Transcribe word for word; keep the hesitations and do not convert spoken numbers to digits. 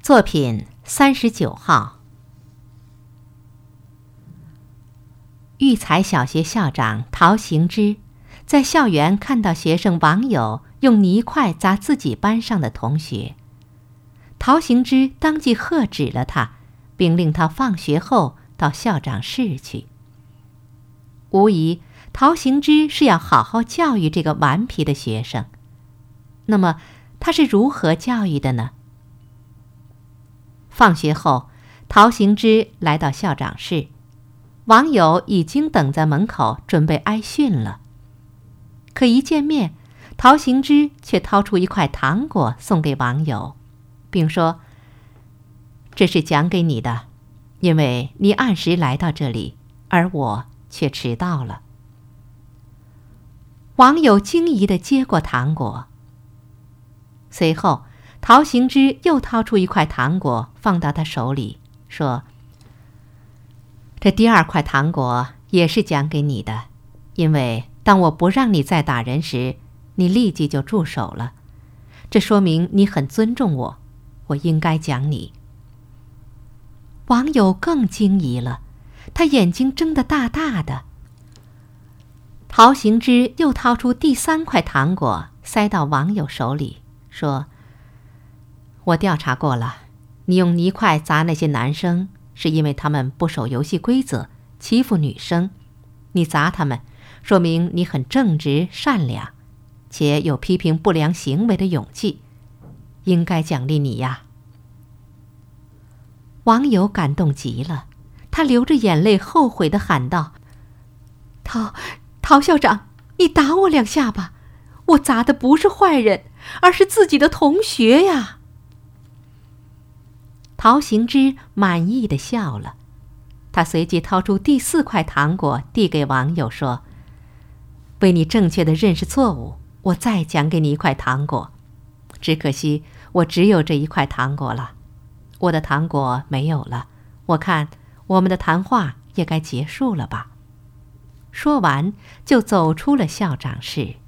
作品三十九号。育才小学校长陶行知在校园看到学生王友用泥块砸自己班上的同学，陶行知当即喝止了他，并令他放学后到校长室去。无疑，陶行知是要好好教育这个顽皮的学生。那么，他是如何教育的呢？放学后，陶行知来到校长室，王友已经等在门口准备挨训了。可一见面，陶行知却掏出一块糖果送给王友，并说：“这是奖给你的，因为你按时来到这里，而我却迟到了。”王友惊疑地接过糖果。随后，陶行知又掏出一块糖果放到他手里，说：“这第二块糖果也是奖给你的，因为当我不让你再打人时，你立即就住手了。这说明你很尊重我，我应该奖你。”王友更惊疑了，他眼睛睁得大大的。陶行知又掏出第三块糖果塞到王友手里，说：“我调查过了，你用泥块砸那些男生，是因为他们不守游戏规则，欺负女生。你砸他们，说明你很正直善良，且有批评不良行为的勇气，应该奖励你呀。”王友感动极了，他流着眼泪后悔地喊道：“陶陶校长，你打我两下吧，我砸的不是坏人，而是自己的同学呀。”陶行知满意地笑了，他随即掏出第四块糖果递给王友，说：“为你正确地认识错误，我再奖给你一块糖果。只可惜我只有这一块糖果了，我的糖果没有了，我看我们的谈话也该结束了吧。”说完就走出了校长室。